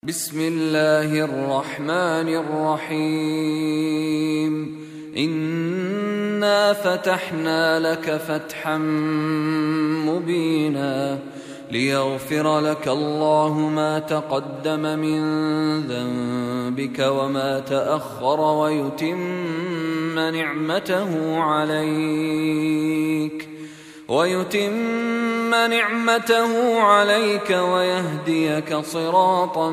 بسم الله الرحمن الرحيم. إنا فتحنا لك فتحا مبينا ليغفر لك الله ما تقدم من ذنبك وما تأخر ويتم نعمته عليك ويهديك صراطا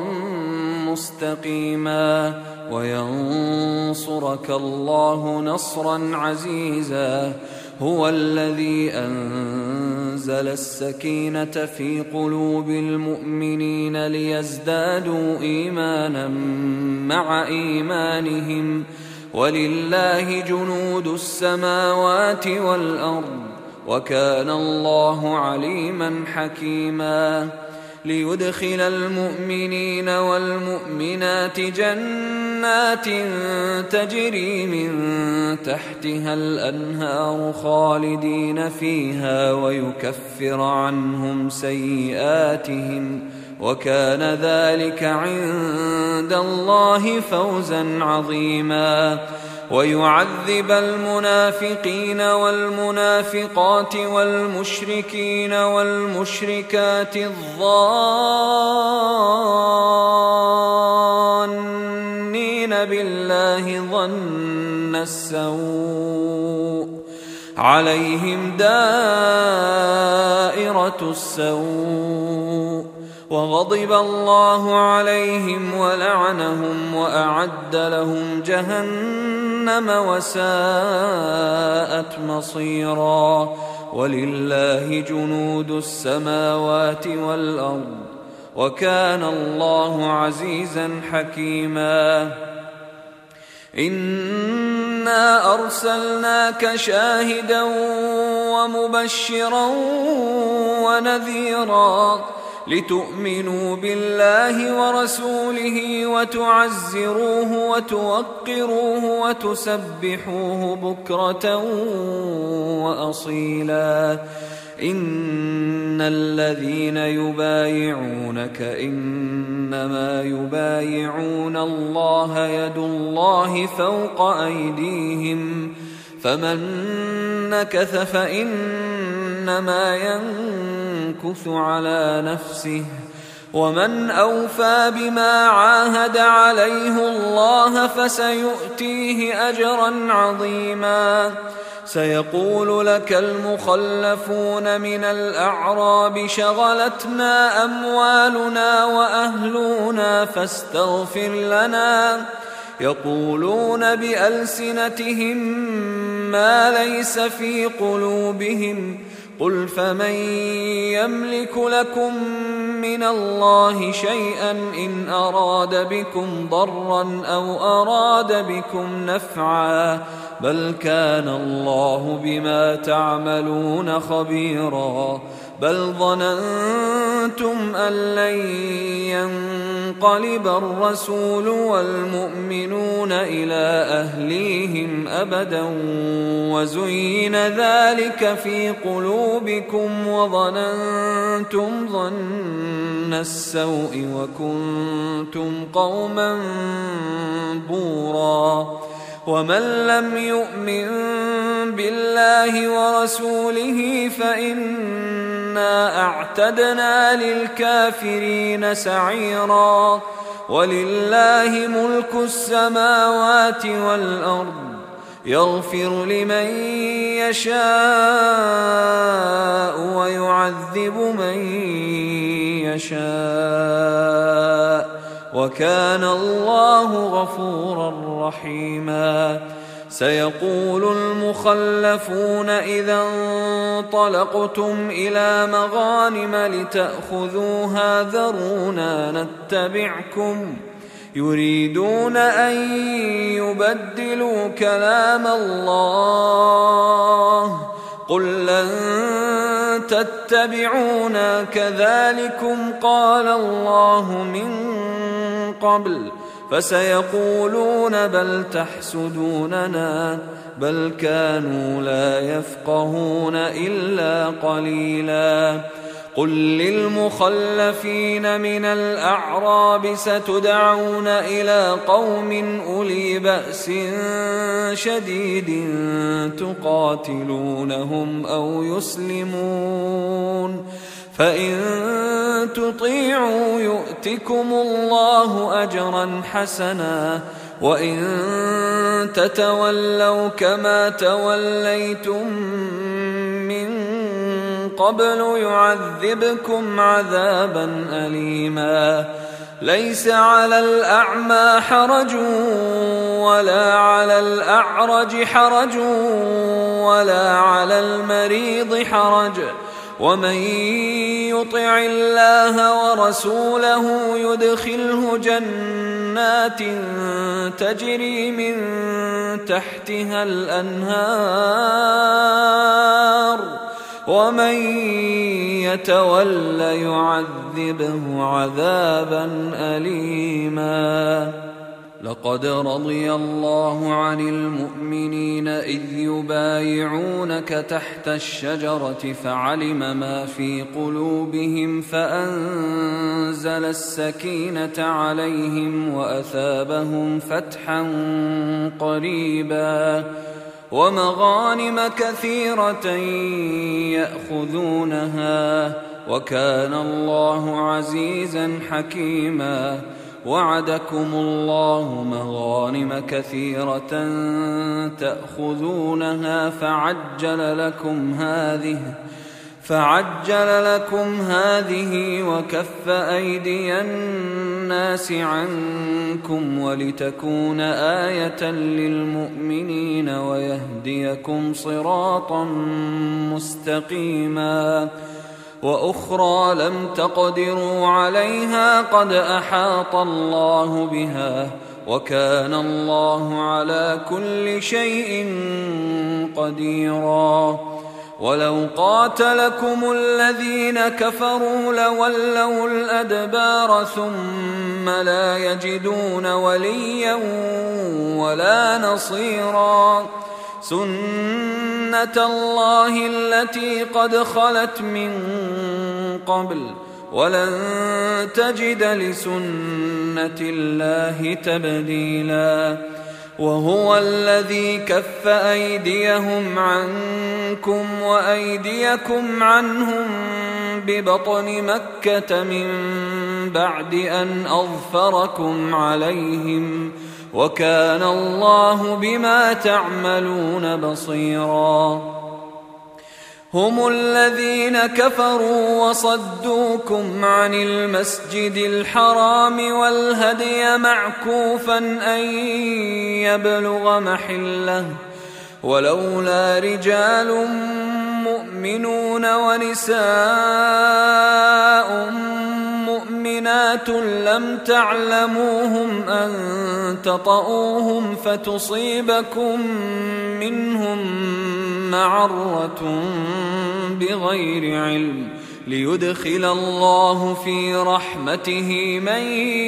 مستقيما وينصرك الله نصرا عزيزا. هو الذي أنزل السكينة في قلوب المؤمنين ليزدادوا إيمانا مع إيمانهم ولله جنود السماوات والأرض وكان الله عليما حكيما. ليدخل المؤمنين والمؤمنات جنات تجري من تحتها الأنهار خالدين فيها ويكفر عنهم سيئاتهم وكان ذلك عند الله فوزا عظيما. ويعذب المنافقين والمنافقات والمشركين والمشركات الظانين بالله ظن السوء عليهم دائرة السوء وغضب الله عليهم ولعنهم وأعد لهم جهنم وساءت مصيرا. ولله جنود السماوات والأرض وكان الله عزيزا حكيما. إنا أرسلناك شاهدا ومبشرا ونذيرا لتؤمنوا بالله ورسوله وتعزروه وتوقروه وتسبحوه بكرة وأصيلا. إن الذين يبايعونك إنما يبايعون الله يد الله فوق أيديهم فمن نكث فإنما ينكث على نفسه ومن أوفى بما عاهد عليه الله فسيؤتيه أجرا عظيما. سيقول لك المخلفون من الأعراب شغلتنا أموالنا وأهلنا فاستغفر لنا يقولون بألسنتهم ما ليس في قلوبهم قل فمن يملك لكم من الله شيئا إن أراد بكم ضرا أو أراد بكم نفعا بل كان الله بما تعملون خبيرا. بل ظننتم أن لن ينقلب الرسول والمؤمنون إلى أهليهم أبدا وزين ذلك في قلوبكم وظننتم ظن السوء وكنتم قوما بورا. ومن لم يؤمن بالله ورسوله فإنا أعتدنا للكافرين سعيرا. ولله ملك السماوات والأرض يغفر لمن يشاء ويعذب من يشاء وكان الله غفورا رحيما. سيقول المخلفون إذا انطلقتم إلى مغانم لتأخذوها ذرونا نتبعكم يريدون أن يبدلوا كلام الله قل لن تتبعونا كذلكم قال الله من قبل فسيقولون بل تحسدوننا بل كانوا لا يفقهون إلا قليلا. قل للمخلفين من الأعراب ستدعون إلى قوم أولي بأس شديد تقاتلونهم أو يسلمون فإن تطيعوا يؤتكم الله أجرا حسنا وإن تتولوا كما توليتم من قبل يعذبكم عذابا أليما ليس على الأعمى حرج ولا على الأعرج حرج ولا على المريض حرج ومن يطع الله ورسوله يدخله جنات تجري من تحتها الأنهار ومن يتول يعذبه عذابا أليما لقد رضي الله عن المؤمنين إذ يبايعونك تحت الشجرة فعلم ما في قلوبهم فأنزل السكينة عليهم وأثابهم فتحا قريبا ومغانم كثيرة يأخذونها وكان الله عزيزا حكيما وعدكم الله مغانم كثيرة تأخذونها فعجل لكم هذه وكف أيدي الناس عنكم ولتكون آية للمؤمنين ويهديكم صراطا مستقيما وأخرى لم تقدروا عليها قد أحاط الله بها وكان الله على كل شيء قديرا ولو قاتلكم الذين كفروا لولوا الأدبار ثم لا يجدون وليا ولا نصيرا سنة الله التي قد خلت من قبل ولن تجد لسنة الله تبديلا وهو الذي كف أيديهم عنكم وأيديكم عنهم ببطن مكة من بعد أن أظفركم عليهم وكان الله بما تعملون بصيرا هم الذين كفروا وصدوكم عن المسجد الحرام والهدي معكوفا أن يبلغ محله ولولا رجال مؤمنون ونساء مؤمنات لم تعلموهم أن تطؤوهم فتصيبكم منهم معرة بغير علم ليدخل الله في رحمته من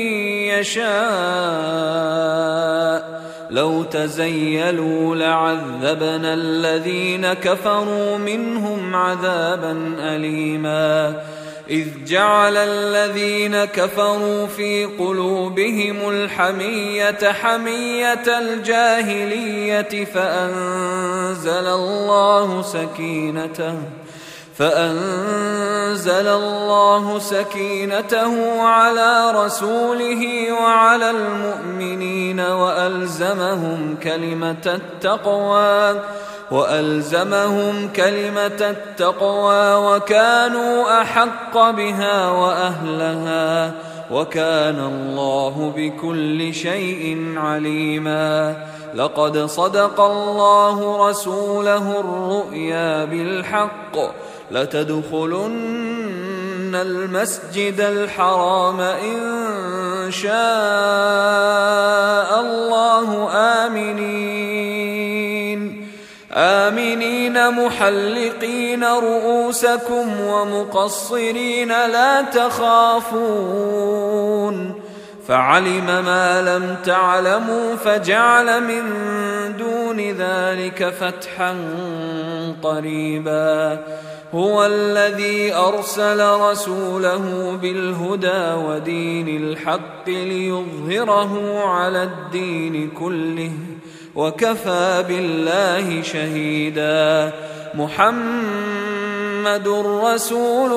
يشاء لو تزيلوا لعذبنا الذين كفروا منهم عذابا أليما إذ جعل الذين كفروا في قلوبهم الحمية حمية الجاهلية فأنزل الله سكينته على رسوله وعلى المؤمنين وألزمهم كلمة التقوى وكانوا أحق بها وأهلها وكان الله بكل شيء عليما لقد صدق الله رسوله الرؤيا بالحق لتدخلن المسجد الحرام إن شاء الله آمنين محلقين رؤوسكم ومقصرين لا تخافون فعلم ما لم تعلموا فجعل من دون ذلك فتحا قريبا هو الذي أرسل رسوله بالهدى ودين الحق ليظهره على الدين كله وكفى بالله شهيدا. محمد رسول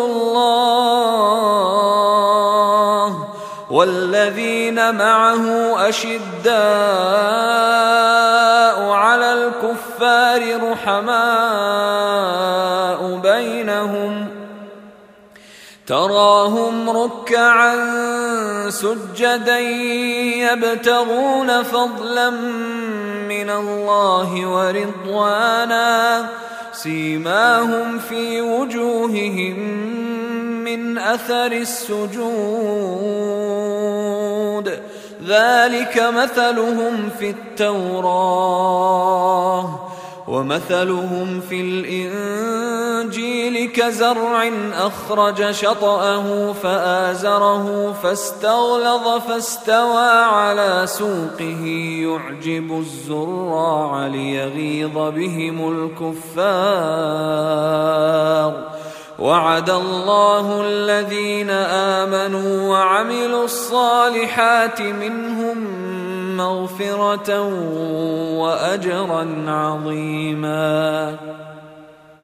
الله والذين معه أشداء على الكفار رحماء بينهم تراهم ركعا سجدا يبتغون فضلا من الله ورضوانا سيماهم في وجوههم من أثر السجود ذلك مثلهم في التوراة ومثلهم في الإنجيل كزرع أخرج شطأه فآزره فاستغلظ فاستوى على سوقه يعجب الزراع ليغيظ بهم الكفار. وعد الله الذين آمنوا وعملوا الصالحات منهم مغفرة وأجرا عظيما.